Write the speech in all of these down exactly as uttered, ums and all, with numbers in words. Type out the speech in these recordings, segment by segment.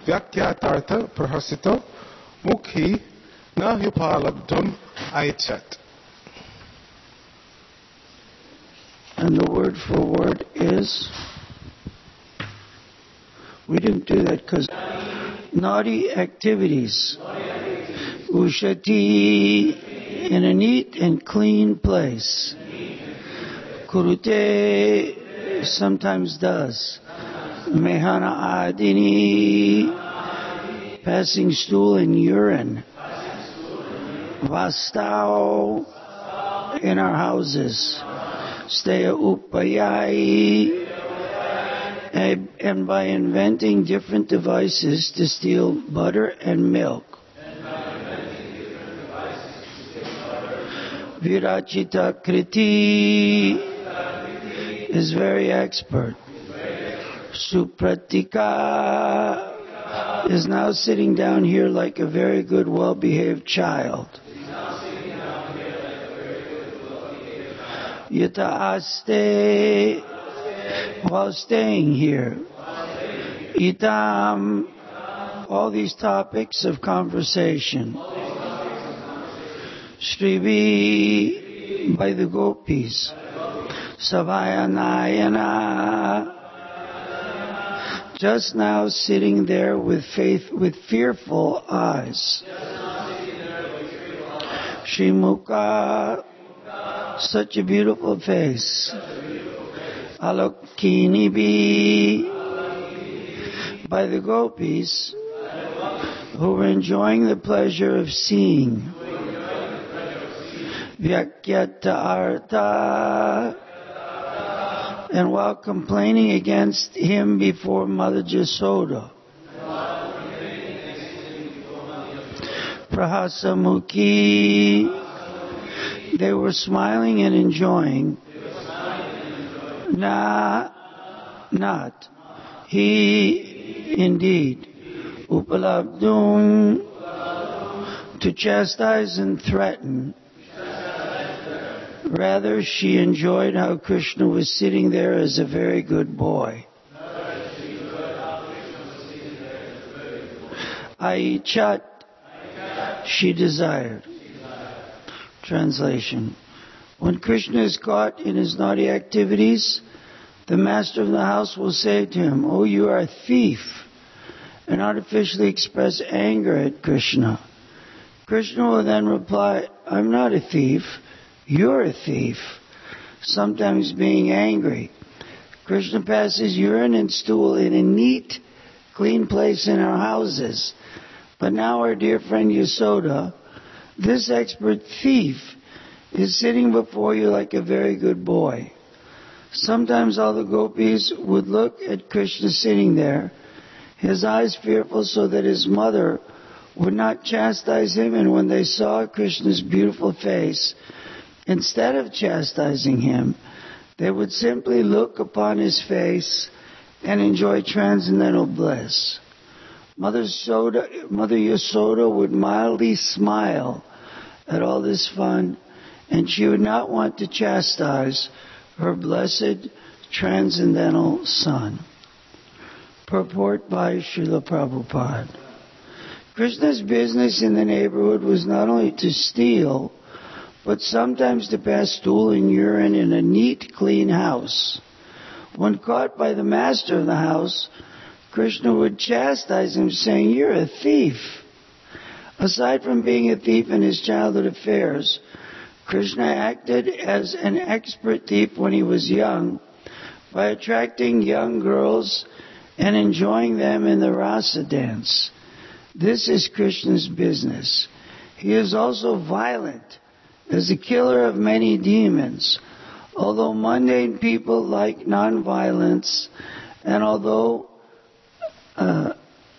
व्याख्यातार्थ प्रहसितो मुखी न hyupalabdhum aichat. And the word for word is, we didn't do that because naughty activities. Ushati, in a neat and clean place. Kurute, sometimes does. Mehana adini, passing stool and urine. Vastao, in our houses. Steya upayai, and by inventing different devices to steal butter and milk. Virachita Kriti is very expert. Supratika is now sitting down here like a very good, well-behaved child. Yata aste, while staying here. Itam, all these topics of conversation. Shrivi, by the gopis. Savayanayana, just now sitting there with faith, with fearful eyes. Shrimukha, such a beautiful face. Alokinibi, by the gopis who were enjoying the pleasure of seeing. Vyakyata artha, and while complaining against him before Mother Jasoda. Prahasamukhi, they were smiling and enjoying. Na, not. He, indeed. Upalabdhum, to chastise and threaten. Rather, she enjoyed how Krishna was sitting there as a very good boy. Aichat, she desired. Translation. When Krishna is caught in his naughty activities, the master of the house will say to him, "Oh, you are a thief," and artificially express anger at Krishna. Krishna will then reply, "I'm not a thief. You're a thief," sometimes being angry. Krishna passes urine and stool in a neat, clean place in our houses. But now our dear friend Yasoda, this expert thief, is sitting before you like a very good boy. Sometimes all the gopis would look at Krishna sitting there, his eyes fearful so that his mother would not chastise him, and when they saw Krishna's beautiful face, instead of chastising him, they would simply look upon his face and enjoy transcendental bliss. Mother, Soda, Mother Yasoda would mildly smile at all this fun, and she would not want to chastise her blessed transcendental son. Purport by Srila Prabhupada. Krishna's business in the neighborhood was not only to steal, but sometimes to pass stool and urine in a neat, clean house. When caught by the master of the house, Krishna would chastise him, saying, "You're a thief." Aside from being a thief in his childhood affairs, Krishna acted as an expert thief when he was young by attracting young girls and enjoying them in the rasa dance. This is Krishna's business. He is also violent as a killer of many demons. Although mundane people like non-violence, and although uh,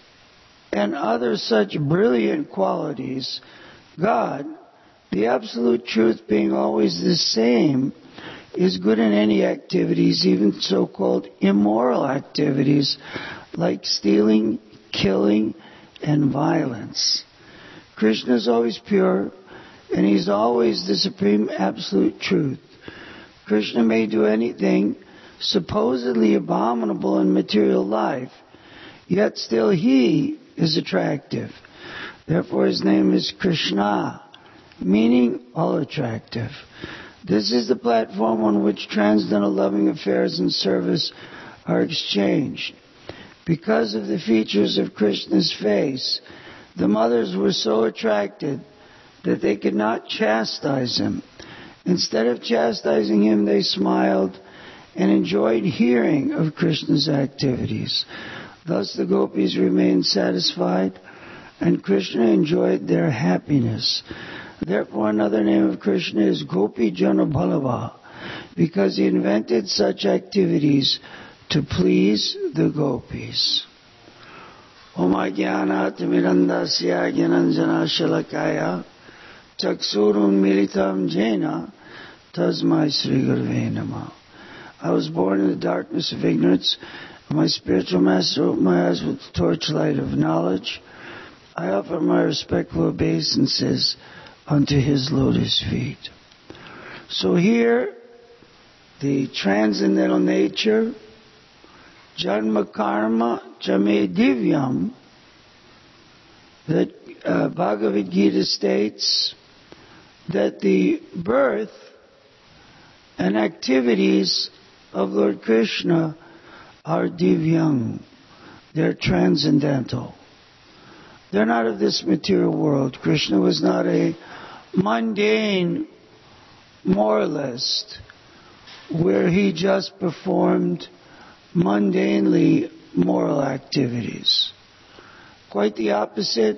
and other such brilliant qualities, God, the absolute truth being always the same, is good in any activities, even so-called immoral activities like stealing, killing, and violence. Krishna is always pure, and he's always the supreme absolute truth. Krishna may do anything supposedly abominable in material life, yet still he is attractive. Therefore his name is Krishna, meaning all attractive. This is the platform on which transcendental loving affairs and service are exchanged. Because of the features of Krishna's face, the mothers were so attracted that they could not chastise him. Instead of chastising him, they smiled and enjoyed hearing of Krishna's activities. Thus the gopis remained satisfied, and Krishna enjoyed their happiness. Therefore another name of Krishna is Gopi Jana Ballabha, because he invented such activities to please the gopis. Om Ajnanat Mirandasya Gyananjana Shalakaya Chaksurun Militam Jena Tasmai Sri Gurve Namah. I was born in the darkness of ignorance, and my spiritual master opened my eyes with the torchlight of knowledge. I offer my respectful obeisances unto his lotus feet. So here, the transcendental nature, Janma Karma Jame Divyam, that uh, Bhagavad Gita states that the birth and activities of Lord Krishna are divyang. They're transcendental. They're not of this material world. Krishna was not a mundane moralist where he just performed mundanely moral activities. Quite the opposite.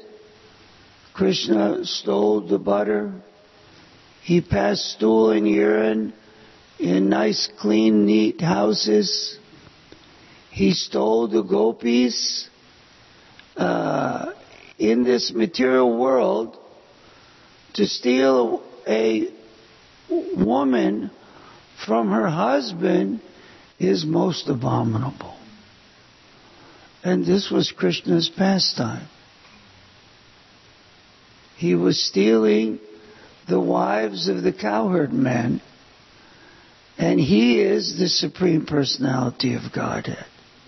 Krishna stole the butter. He passed stool and urine in nice, clean, neat houses. He stole the gopis. Uh, in this material world, to steal a woman from her husband is most abominable. And this was Krishna's pastime. He was stealing the wives of the cowherd men, and he is the Supreme Personality of Godhead.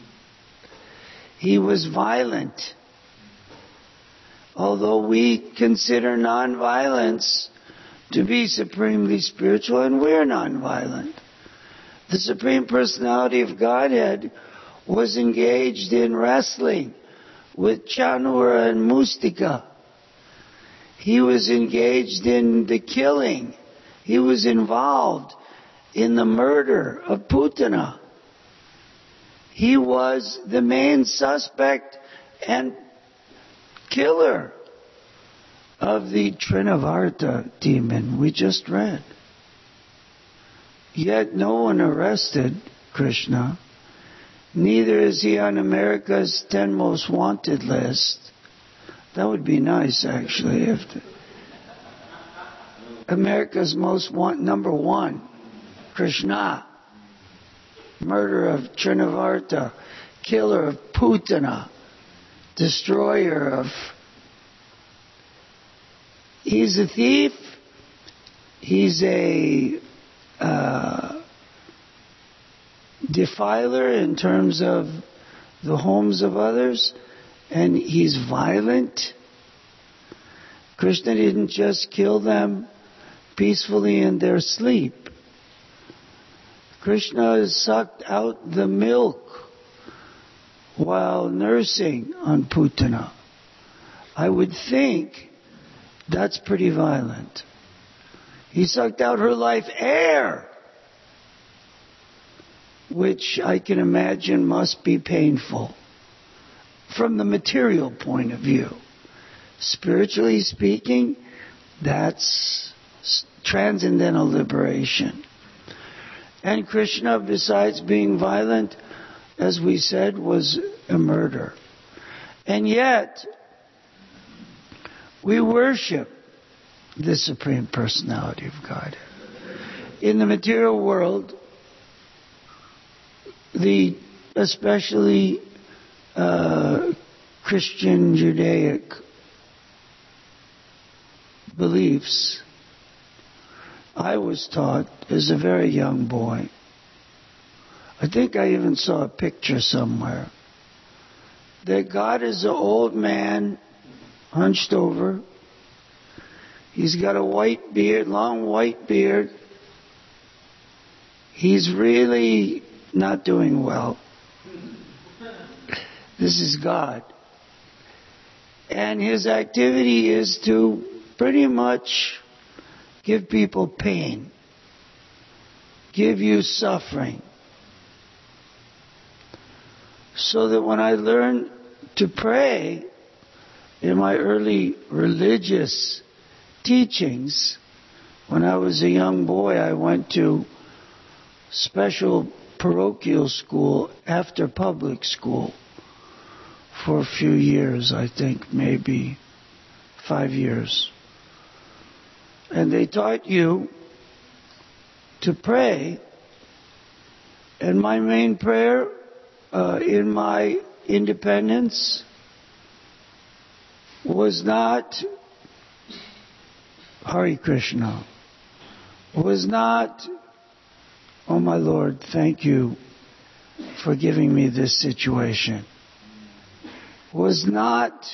He was violent. Although we consider nonviolence to be supremely spiritual, and we're nonviolent. The Supreme Personality of Godhead was engaged in wrestling with Chanura and Mustika. He was engaged in the killing. He was involved in the murder of Putana. He was the main suspect and killer of the Trinavarta demon we just read. Yet no one arrested Krishna. Neither is he on America's ten most wanted list. That would be nice, actually. If the, America's most want number one, Krishna, murderer of Trinavarta, killer of Putana, destroyer of... He's a thief. He's a uh, defiler in terms of the homes of others, and he's violent. Krishna didn't just kill them peacefully in their sleep. Krishna sucked out the milk while nursing on Putana. I would think that's pretty violent. He sucked out her life air, which I can imagine must be painful from the material point of view. Spiritually speaking, that's transcendental liberation. And Krishna, besides being violent, as we said, was a murderer. And yet, we worship the Supreme Personality of Godhead. In the material world, the especially uh, Christian Judaic beliefs, I was taught as a very young boy. I think I even saw a picture somewhere that God is an old man, hunched over. He's got a white beard, long white beard. He's really not doing well. This is God. And his activity is to pretty much give people pain, give you suffering. So that when I learned to pray in my early religious teachings, when I was a young boy, I went to special parochial school after public school for a few years, I think maybe five years. And they taught you to pray. And my main prayer uh, in my independence was not Hare Krishna, was not, oh my Lord, thank you for giving me this situation, was not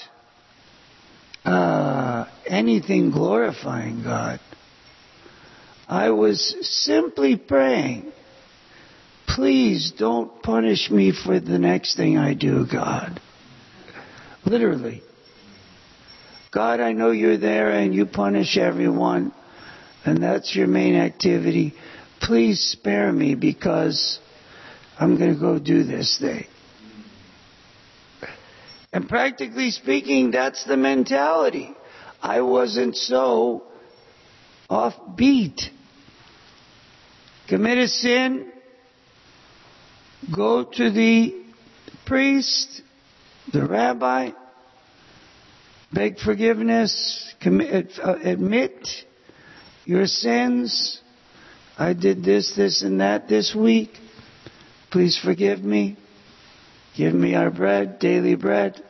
uh, anything glorifying God. I was simply praying, please don't punish me for the next thing I do, God. Literally. God, I know you're there and you punish everyone, and that's your main activity. Please spare me because I'm going to go do this thing. And practically speaking, that's the mentality. I wasn't so offbeat. Commit a sin, go to the priest, the rabbi, beg forgiveness, commit, uh, admit your sins. I did this, this, and that this week. Please forgive me. Give me our bread, daily bread.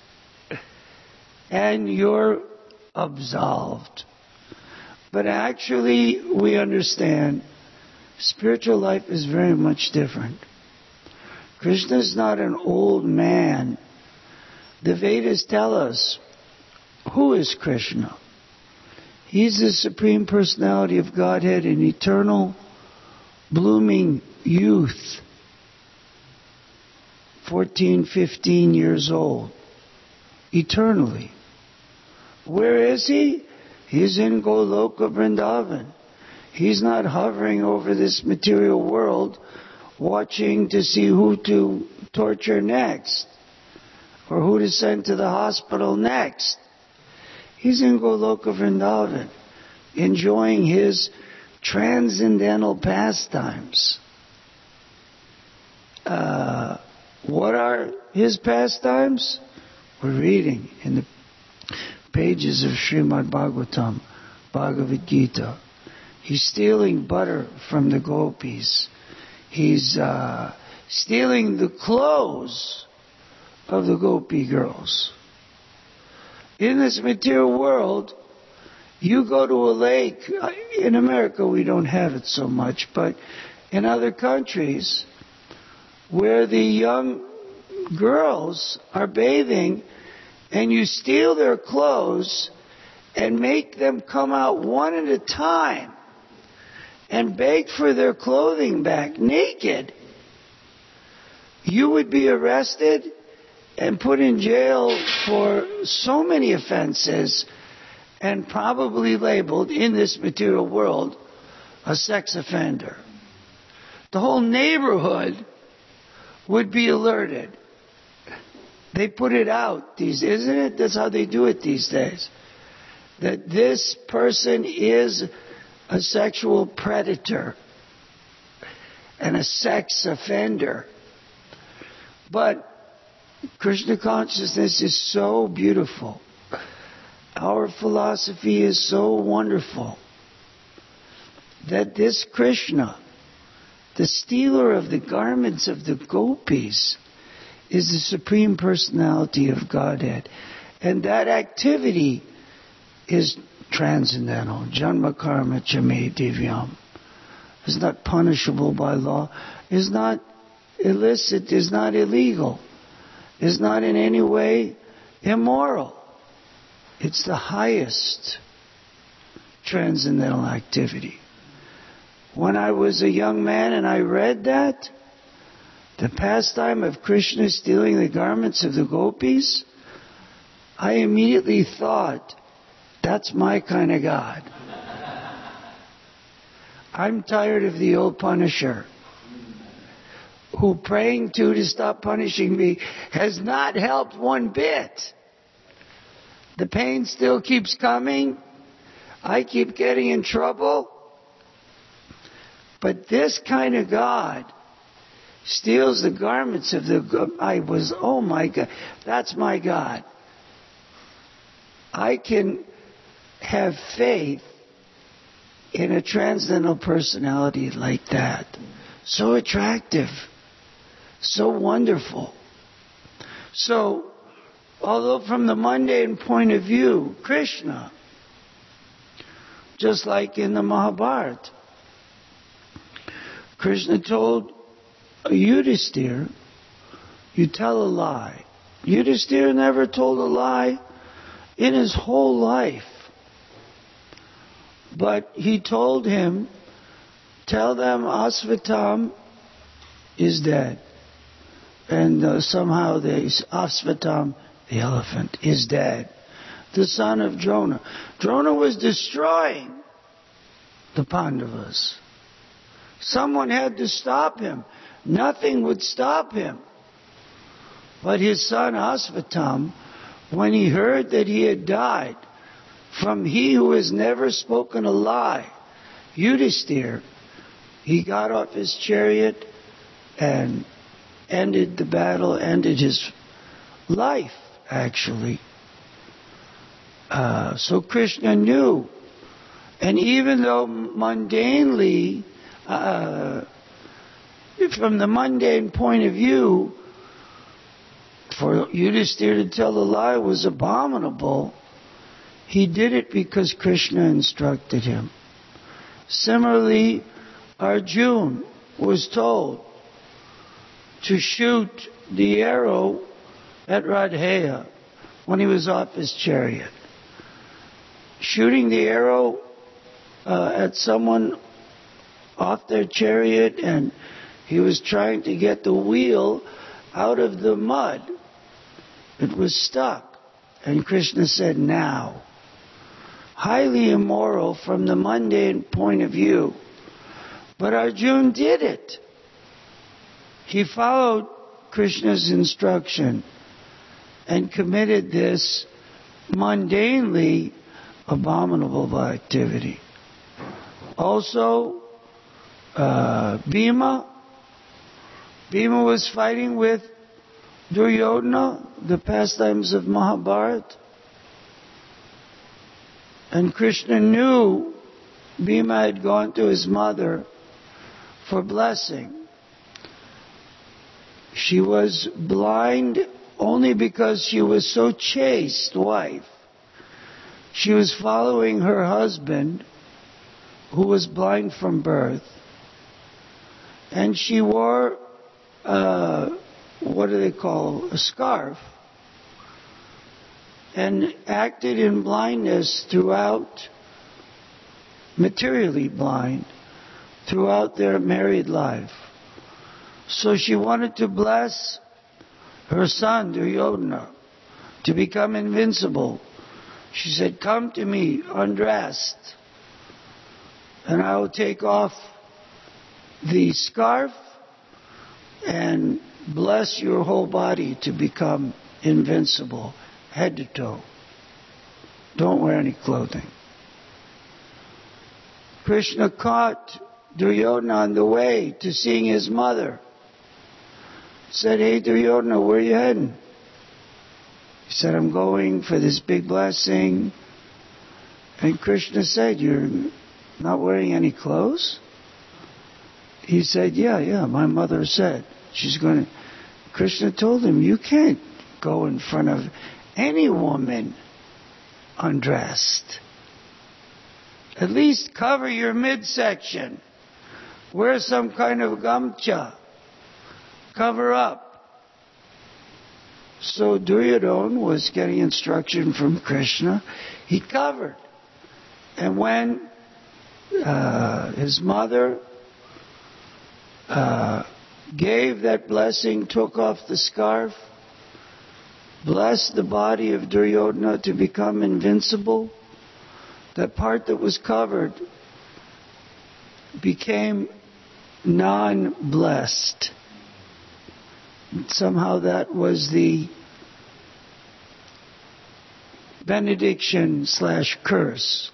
And you're absolved. But actually, we understand spiritual life is very much different. Krishna is not an old man. The Vedas tell us, who is Krishna? He's the Supreme Personality of Godhead, an eternal, blooming youth. fourteen, fifteen years old. Eternally. Where is he? He's in Goloka Vrindavan. He's not hovering over this material world watching to see who to torture next or who to send to the hospital next. He's in Goloka Vrindavan enjoying his transcendental pastimes. Uh, what are his pastimes? We're reading in the pages of Srimad Bhagavatam, Bhagavad Gita. He's stealing butter from the gopis. He's uh, stealing the clothes of the gopi girls. In this material world, you go to a lake. In America, we don't have it so much, but in other countries where the young girls are bathing and you steal their clothes and make them come out one at a time and beg for their clothing back naked, you would be arrested and put in jail for so many offenses and probably labeled in this material world a sex offender. The whole neighborhood would be alerted. They put it out, these, isn't it? That's how they do it these days. That this person is a sexual predator and a sex offender. But Krishna consciousness is so beautiful. Our philosophy is so wonderful that this Krishna, the stealer of the garments of the gopis, is the Supreme Personality of Godhead. And that activity is transcendental. Janma karma chame divyam. Is not punishable by law. Is not illicit. Is not illegal. is not in any way immoral. It's the highest transcendental activity. When I was a young man and I read that, the pastime of Krishna stealing the garments of the gopis, I immediately thought, that's my kind of God. I'm tired of the old Punisher, who praying to to stop punishing me has not helped one bit. The pain still keeps coming. I keep getting in trouble. But this kind of God steals the garments of the... I was, oh my God, that's my God. I can have faith in a transcendental personality like that. So attractive. So wonderful. So, although from the mundane point of view, Krishna, just like in the Mahabharata, Krishna told Yudhisthira, you tell a lie. Yudhisthira never told a lie in his whole life. But he told him, tell them Asvatam is dead. And uh, somehow they, Asvatam, the elephant, is dead. The son of Drona. Drona was destroying the Pandavas. Someone had to stop him. Nothing would stop him. But his son Asvatam, when he heard that he had died from he who has never spoken a lie, Yudhisthira, he got off his chariot and ended the battle, ended his life, actually. Uh, so Krishna knew. And even though mundanely, uh, from the mundane point of view, for Yudhisthira to tell the lie was abominable, he did it because Krishna instructed him. Similarly, Arjuna was told to shoot the arrow at Radheya when he was off his chariot. Shooting the arrow uh, at someone off their chariot, and he was trying to get the wheel out of the mud. It was stuck. And Krishna said, now. Highly immoral from the mundane point of view. But Arjuna did it. He followed Krishna's instruction and committed this mundanely abominable activity. Also, uh, Bhima. Bhima was fighting with Duryodhana, the pastimes of Mahabharata. And Krishna knew Bhima had gone to his mother for blessing. She was blind only because she was so chaste wife. She was following her husband, who was blind from birth. And she wore, uh, what do they call, a scarf, and acted in blindness throughout, materially blind, throughout their married life. So she wanted to bless her son, Duryodhana, to become invincible. She said, come to me undressed, and I will take off the scarf and bless your whole body to become invincible, head to toe. Don't wear any clothing. Krishna caught Duryodhana on the way to seeing his mother. Said, hey Duryodhana, where are you heading? He said, I'm going for this big blessing. And Krishna said, you're not wearing any clothes? He said, yeah, yeah, my mother said she's going to... Krishna told him, you can't go in front of any woman undressed. At least cover your midsection. Wear some kind of gamcha. Cover up. So Duryodhana was getting instruction from Krishna. He covered. And when uh, his mother uh, gave that blessing, took off the scarf, blessed the body of Duryodhana to become invincible, that part that was covered became non-blessed. Somehow that was the benediction slash curse.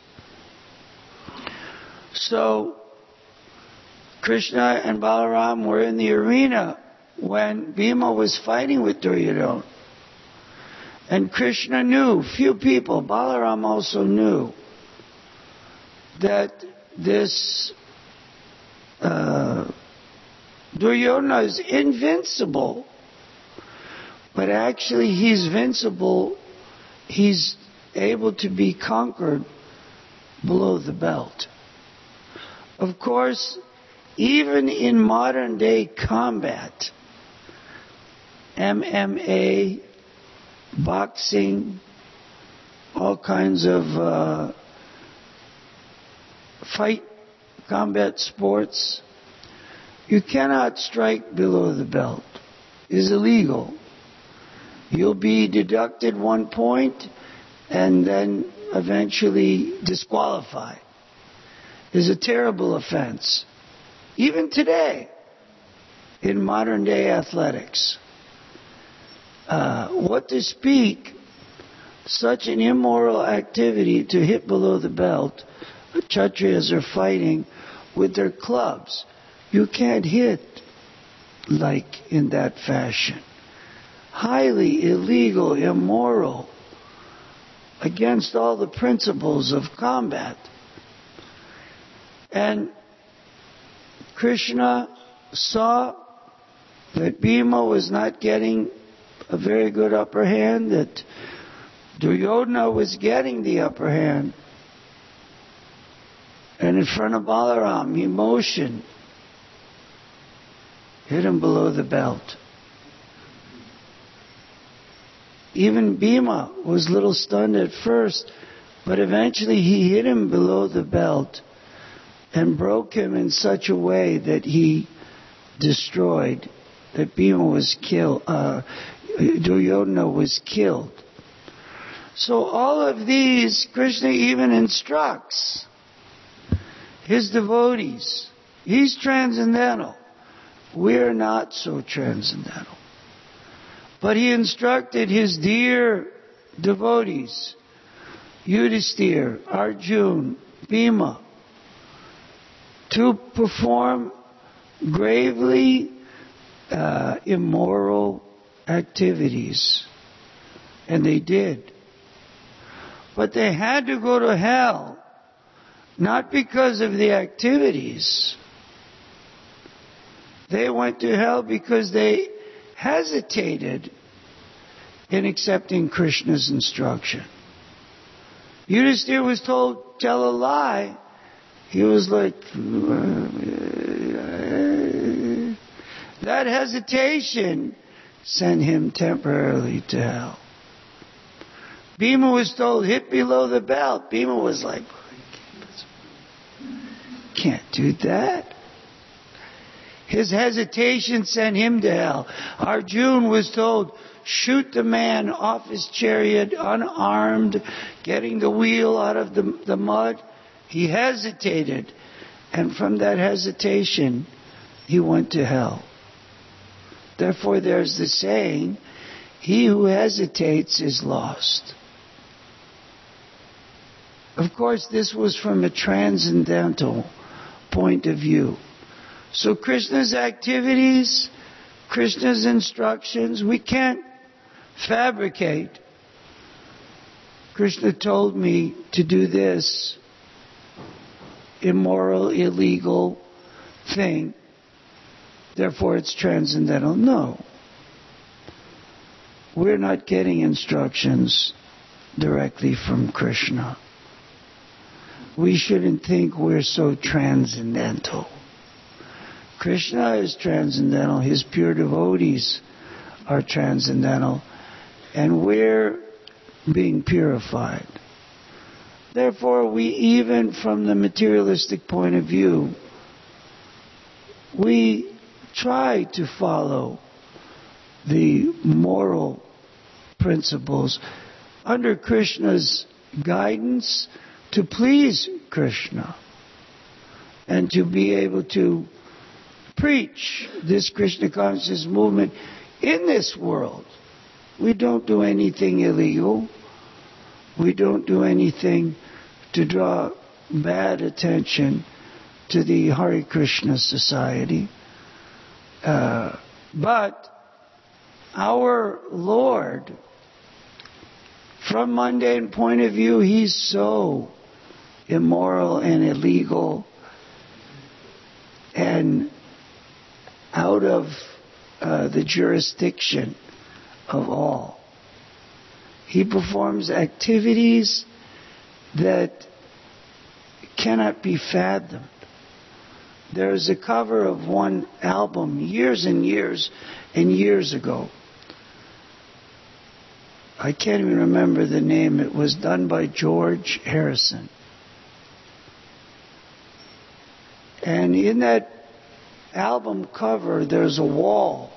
So Krishna and Balaram were in the arena when Bhima was fighting with Duryodhana. And Krishna knew, few people, Balaram also knew, that this uh, Duryodhana is invincible. But actually he's invincible, he's able to be conquered below the belt. Of course, even in modern day combat, M M A, boxing, all kinds of uh, fight, combat sports, you cannot strike below the belt. It is illegal. You'll be deducted one point and then eventually disqualified. It's a terrible offense. Even today, in modern day athletics. Uh, what to speak, such an immoral activity to hit below the belt. The Kshatriyas are fighting with their clubs. You can't hit like in that fashion. Highly illegal, immoral, against all the principles of combat. And Krishna saw that Bhima was not getting a very good upper hand, that Duryodhana was getting the upper hand. And in front of Balaram, he motioned, hit him below the belt. Even Bhima was a little stunned at first, but eventually he hit him below the belt and broke him in such a way that he destroyed, that Bhima was killed, uh, Duryodhana was killed. So all of these, Krishna even instructs his devotees. He's transcendental. We're not so transcendental. But he instructed his dear devotees, Yudhisthira, Arjuna, Bhima, to perform gravely uh, immoral activities. And they did. But they had to go to hell, not because of the activities. They went to hell because they hesitated in accepting Krishna's instruction. Yudhisthira was told, tell a lie. He was like, that hesitation sent him temporarily to hell. Bhima was told, hit below the belt. Bhima was like, can't do that. His hesitation sent him to hell. Arjuna was told, shoot the man off his chariot unarmed, getting the wheel out of the, the mud. He hesitated. And from that hesitation, he went to hell. Therefore, there's the saying, he who hesitates is lost. Of course, this was from a transcendental point of view. So Krishna's activities, Krishna's instructions, we can't fabricate. Krishna told me to do this immoral, illegal thing, therefore it's transcendental. No. We're not getting instructions directly from Krishna. We shouldn't think we're so transcendental. Krishna is transcendental. His pure devotees are transcendental. and we're being purified. Therefore, we, even from the materialistic point of view, we try to follow the moral principles under Krishna's guidance to please Krishna and to be able to preach this Krishna consciousness movement in this world. We don't do anything illegal. We don't do anything to draw bad attention to the Hare Krishna society. Uh, but our Lord, from mundane point of view, He's so immoral and illegal and out of uh, the jurisdiction of all. He performs activities that cannot be fathomed. There is a cover of one album years and years and years ago. I can't even remember the name. It was done by George Harrison. And in that album cover, there's a wall.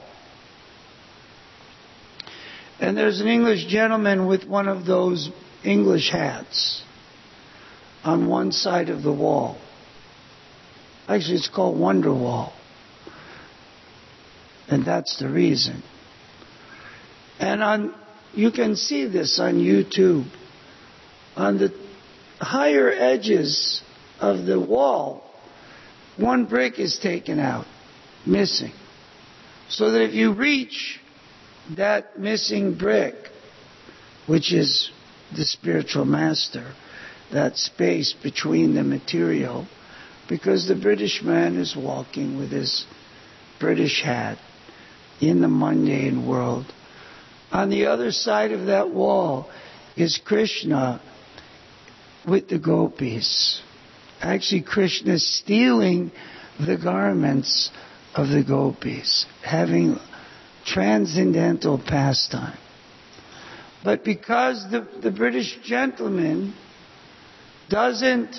And there's an English gentleman with one of those English hats on one side of the wall. Actually, it's called Wonderwall. And that's the reason. And on, you can see this on YouTube. On the higher edges of the wall, one brick is taken out, missing. So that if you reach that missing brick, which is the spiritual master, that space between the material, because the British man is walking with his British hat in the mundane world. On the other side of that wall is Krishna with the gopis. Actually, Krishna stealing the garments of the gopis, having transcendental pastime. But because the, the British gentleman doesn't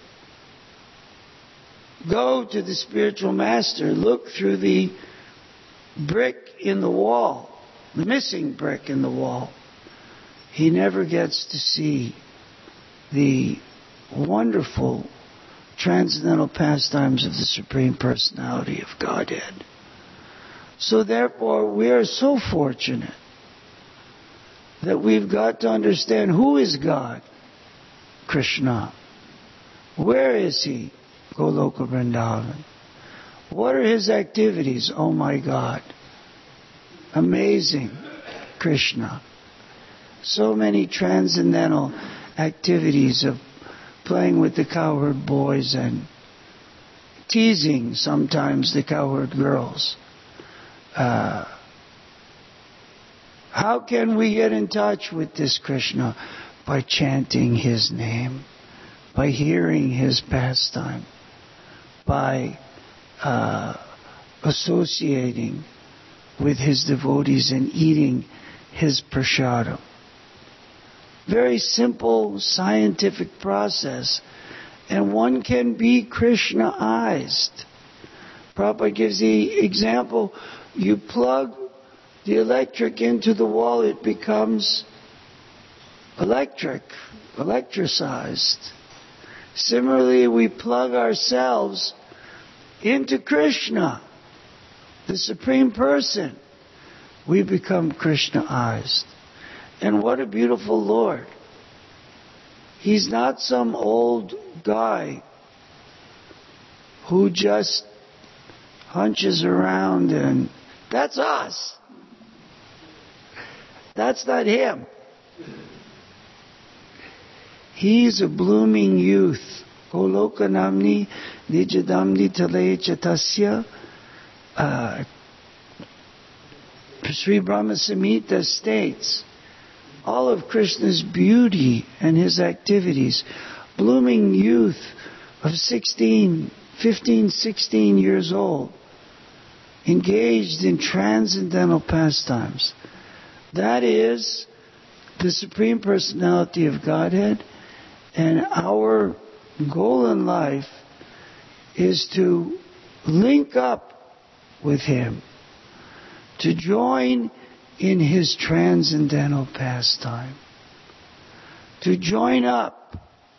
go to the spiritual master, look through the brick in the wall, the missing brick in the wall, he never gets to see the wonderful transcendental pastimes of the Supreme Personality of Godhead. So therefore, we are so fortunate that we've got to understand who is God? Krishna. Where is He? Goloka Vrindavan. What are His activities? Oh my God. Amazing Krishna. So many transcendental activities of playing with the cowherd boys and teasing sometimes the cowherd girls. Uh, how can we get in touch with this Krishna? By chanting His name, by hearing His pastime, by uh, associating with His devotees and eating His prasadam. Very simple scientific process, and one can be Krishnaized. Prabhupada gives the example, you plug the electric into the wall, it becomes electric, electricized. Similarly, we plug ourselves into Krishna, the Supreme Person. We become Krishnaized. And what a beautiful Lord. He's not some old guy who just hunches around and that's us. That's not Him. He's a blooming youth. Goloka namni nijadamni tale chatasya. Uh, Sri Brahma Samhita states all of Krishna's beauty and His activities. Blooming youth of sixteen, fifteen, sixteen years old, engaged in transcendental pastimes. That is the Supreme Personality of Godhead, and our goal in life is to link up with Him, to join in His transcendental pastime, to join up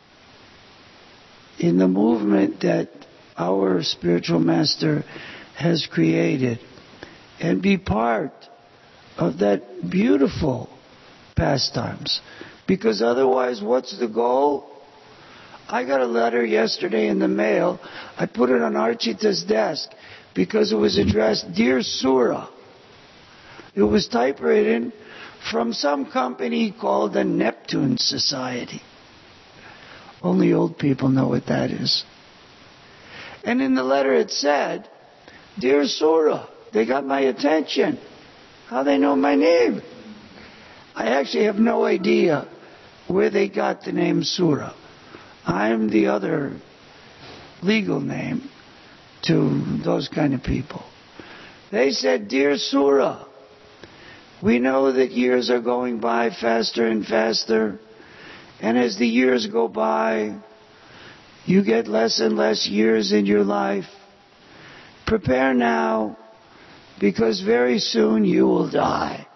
in the movement that our spiritual master has created and be part of that beautiful pastimes. Because otherwise, what's the goal? I got a letter yesterday in the mail. I put it on Archita's desk because it was addressed, Dear Sura. It was typewritten from some company called the Neptune Society. Only old people know what that is. And in the letter it said, Dear Sura, they got my attention. How they know my name? I actually have no idea where they got the name Sura. I'm the other legal name to those kind of people. They said, Dear Sura, we know that years are going by faster and faster, and as the years go by, you get less and less years in your life. Prepare now, because very soon you will die.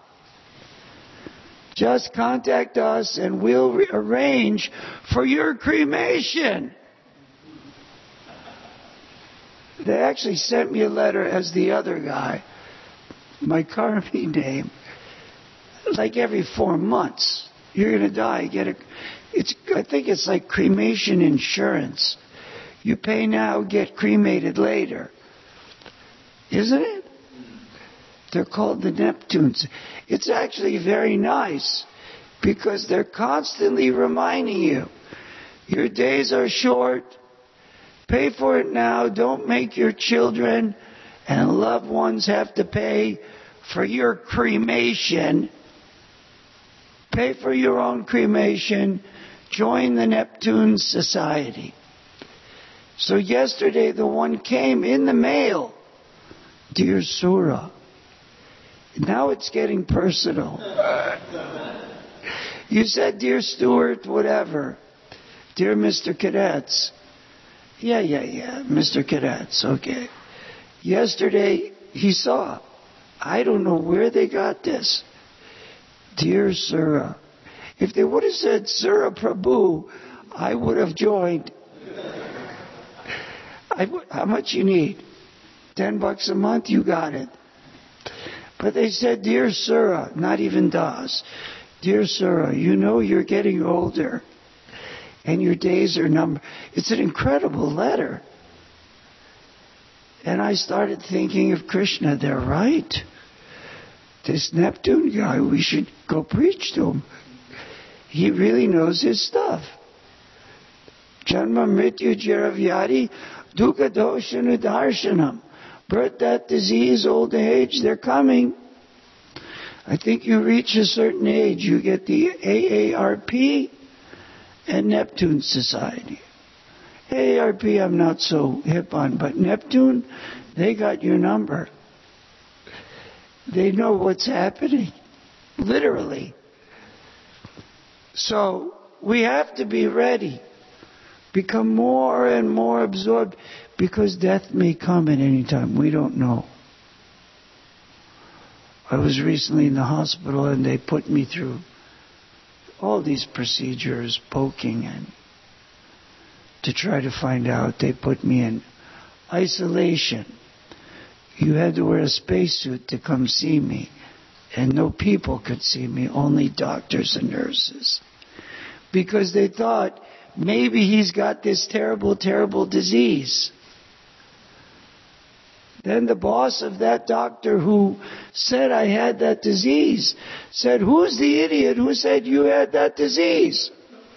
Just contact us and we'll re- arrange for your cremation. They actually sent me a letter as the other guy, my Karmi name, like every four months. You're going to die. Get a, it's, I think it's like cremation insurance. You pay now, get cremated later. Isn't it? They're called the Neptunes. It's actually very nice because they're constantly reminding you, your days are short, pay for it now, don't make your children and loved ones have to pay for your cremation. Pay for your own cremation, join the Neptune Society. So yesterday the one came in the mail, Dear Sura. Now it's getting personal. You said, Dear Stuart, whatever. Dear Mister Cadets. Yeah, yeah, yeah, Mister Cadets, okay. Yesterday, he saw. I don't know where they got this. Dear Sura. If they would have said Sura Prabhu, I would have joined. I would, how much you need? Ten bucks a month? You got it. But they said, Dear Sura, not even Das. Dear Sura, you know you're getting older and your days are numbered. It's an incredible letter. And I started thinking of Krishna. They're right. This Neptune guy, we should go preach to him. He really knows his stuff. Janma Mrityu Jaravyadi Dukkha Doshanu Darshanam. Birth, death, disease, old age, they're coming. I think you reach a certain age, you get the A A R P and Neptune Society. A A R P I'm not so hip on, but Neptune, they got your number. They know what's happening, literally. So we have to be ready, become more and more absorbed, because death may come at any time. We don't know. I was recently in the hospital and they put me through all these procedures, poking and to try to find out. They put me in isolation. You had to wear a spacesuit to come see me, and no people could see me, only doctors and nurses. Because they thought maybe he's got this terrible, terrible disease. Then the boss of that doctor who said I had that disease said, who's the idiot who said you had that disease?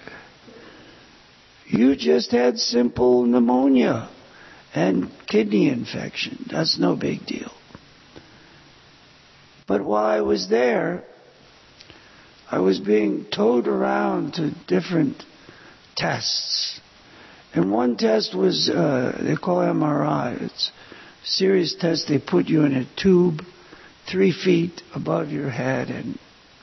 You just had simple pneumonia and kidney infection. That's no big deal. But while I was there, I was being towed around to different tests. And one test was, uh, they call M R I. It's a serious test. They put you in a tube three feet above your head and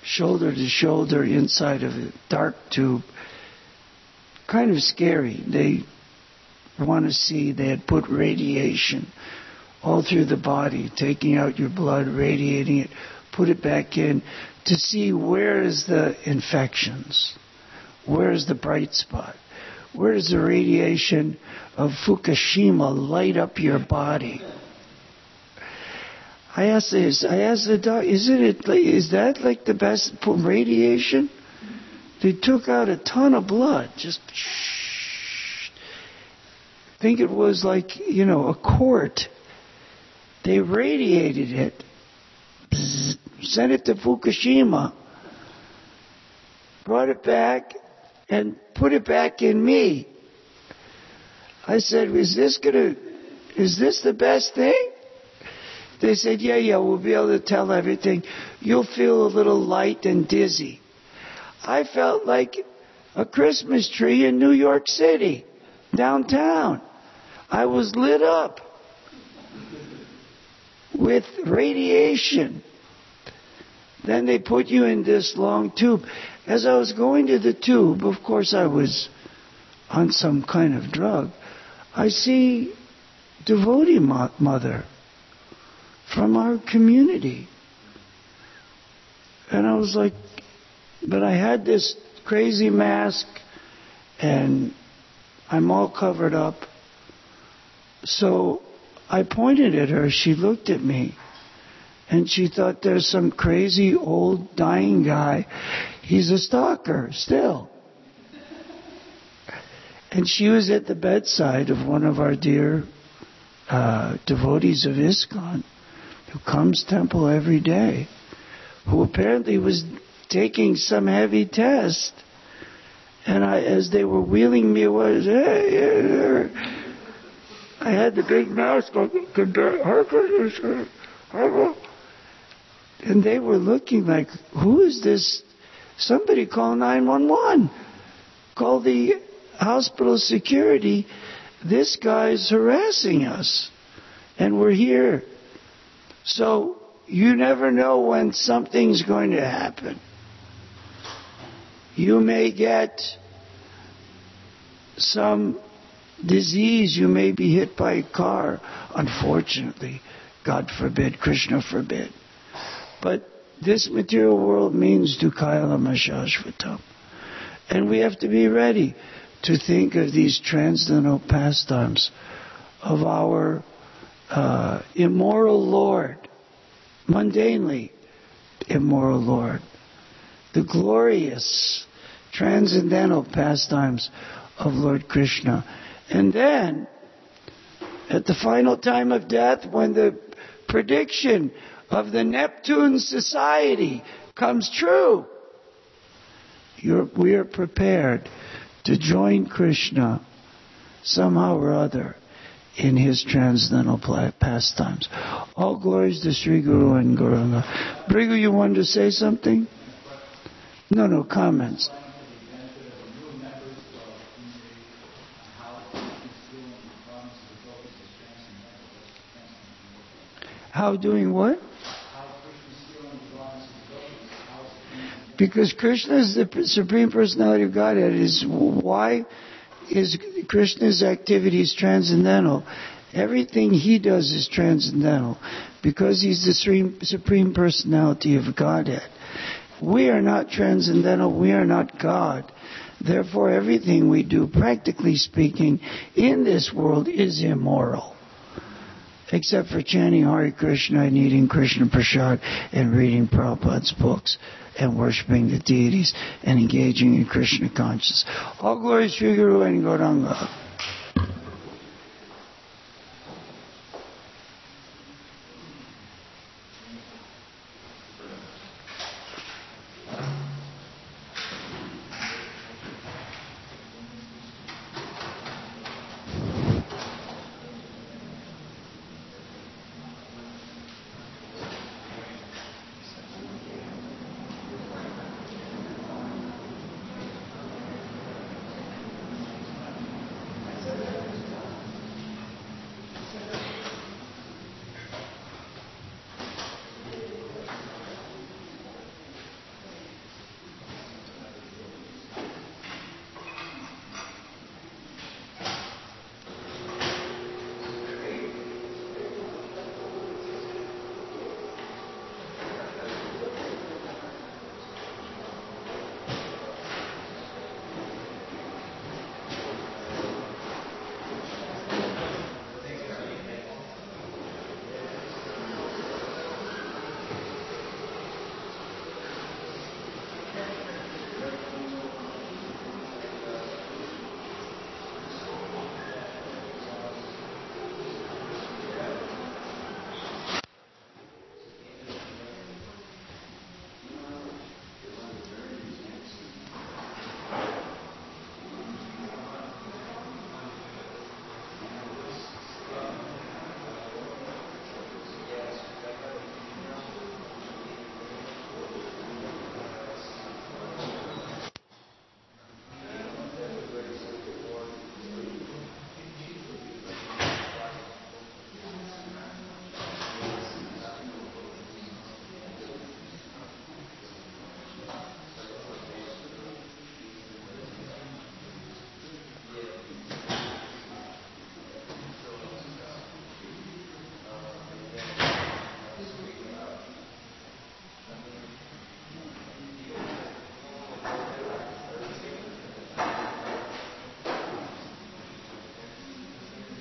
shoulder to shoulder inside of a dark tube. Kind of scary. They want to see, they had put radiation all through the body, taking out your blood, radiating it, put it back in to see where is the infections, where is the bright spot, where does the radiation of Fukushima light up your body. I asked this, I asked the doc, is it, is that like the best radiation? They took out a ton of blood, just shh. I think it was like, you know, a quart. They radiated it, bzz, sent it to Fukushima, brought it back, and put it back in me. I said, is this gonna, is this the best thing? They said, yeah, yeah, we'll be able to tell everything. You'll feel a little light and dizzy. I felt like a Christmas tree in New York City, downtown. I was lit up with radiation. Then they put you in this long tube. As I was going to the tube, of course I was on some kind of drug, I see devotee mother from our community. And I was like, but I had this crazy mask and I'm all covered up. So I pointed at her. She looked at me and she thought there's some crazy old dying guy. He's a stalker still. And she was at the bedside of one of our dear uh, devotees of ISKCON who comes temple every day, who apparently was taking some heavy test, and I, as they were wheeling me away, hey, I had the big mask on, and they were looking like, who is this? Somebody call nine one one. Call the hospital security. This guy's harassing us, and we're here. So you never know when something's going to happen. You may get some disease. You may be hit by a car. Unfortunately, God forbid, Krishna forbid. But this material world means dukhayalam ashashvatam. And we have to be ready to think of these transcendental pastimes of our uh, immoral Lord, mundanely immoral Lord. The glorious transcendental pastimes of Lord Krishna. And then, at the final time of death, when the prediction of the Neptune society comes true, you're, we are prepared to join Krishna somehow or other in his transcendental pastimes. All glories to Sri Guru and Gauranga. Brigu, you wanted to say something? No, no, comments. How doing what? Because Krishna is the Supreme Personality of Godhead. Is why is Krishna's activities transcendental? Everything he does is transcendental because he's the Supreme Personality of Godhead. We are not transcendental. We are not God. Therefore, everything we do, practically speaking, in this world is immoral. Except for chanting Hare Krishna and eating Krishna Prasad and reading Prabhupada's books and worshipping the deities and engaging in Krishna consciousness. All glories to Sri Guru and Gauranga.